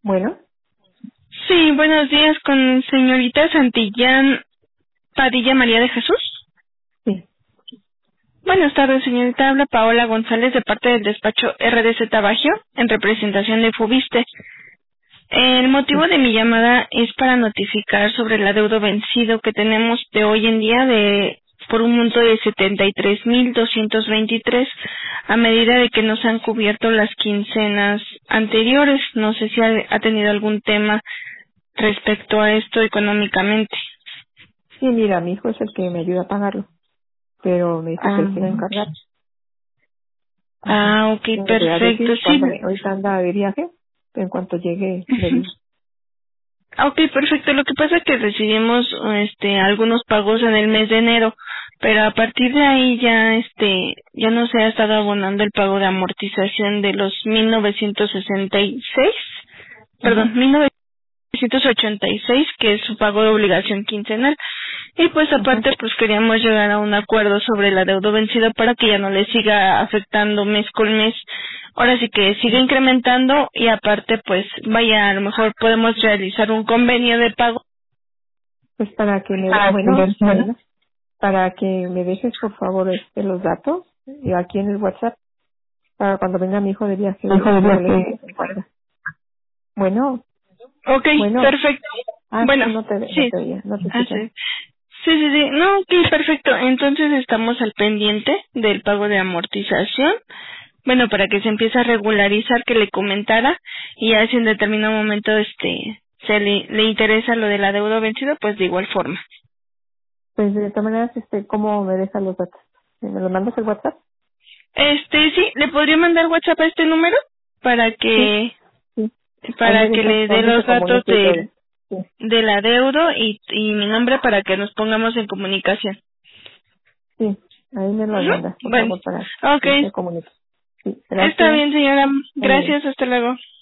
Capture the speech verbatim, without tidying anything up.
Bueno, Sí, buenos días con señorita Santillán Padilla María de Jesús. sí, Buenas tardes, señorita. Habla Paola González de parte del despacho R D Z Bagio en representación de Fubiste. El motivo sí. de mi llamada es para notificar sobre el adeudo vencido que tenemos de hoy en día de por un monto de setenta y tres mil doscientos veintitrés a medida de que nos han cubierto las quincenas anteriores. No sé si ha, ha tenido algún tema respecto a esto económicamente. Sí, mira, mi hijo es el que me ayuda a pagarlo, pero me dijo que él se iba a Ah, encargar. Ajá. ah, ok, Yo le voy a perfecto, decir sí. cuando ahorita anda de viaje, que en cuanto llegue le Ujú. digo. Ah, ok, perfecto. Lo que pasa es que recibimos este algunos pagos en el mes de enero, pero a partir de ahí ya este ya no se ha estado abonando el pago de amortización de los mil novecientos sesenta y seis, perdón, Ajá, mil novecientos ochenta y seis, que es su pago de obligación quincenal. Y pues ajá. aparte pues queríamos llegar a un acuerdo sobre el adeudo vencido para que ya no le siga afectando mes con mes. Ahora sí que siga incrementando y aparte pues vaya, a lo mejor podemos realizar un convenio de pago. Pues para que me, Para bueno, atender, bueno. bueno, para que me dejes por favor este los datos y aquí en el WhatsApp para cuando venga mi hijo de viaje Hijo de yo Dios, le digo que que... se encarga. Bueno, Ok, bueno. perfecto. Ah, es que Bueno, no te, no sí. te oía, no te Ah, escuchaba. sí. Sí, sí, sí. No, ok, perfecto. Entonces estamos al pendiente del pago de amortización. Bueno, para que se empiece a regularizar, que le comentara, y ya si en determinado momento este se le, le interesa lo del adeudo vencido, pues de igual forma. Pues de todas maneras, este, ¿cómo me dejas los datos? ¿Me los mandas el WhatsApp? Este, sí, ¿le podría mandar WhatsApp a este número? Para Sí, que, sí. Ahí para me que dices le dé cuándo se los datos comunica y todo. del, Sí, del adeudo y, y mi nombre para que nos pongamos en comunicación. sí. Ahí me los Ujú. mandas, por Bueno, favor, para ok. que se comunique. Sí, Está gracias. bien, señora. Hasta luego. Gracias, hasta luego.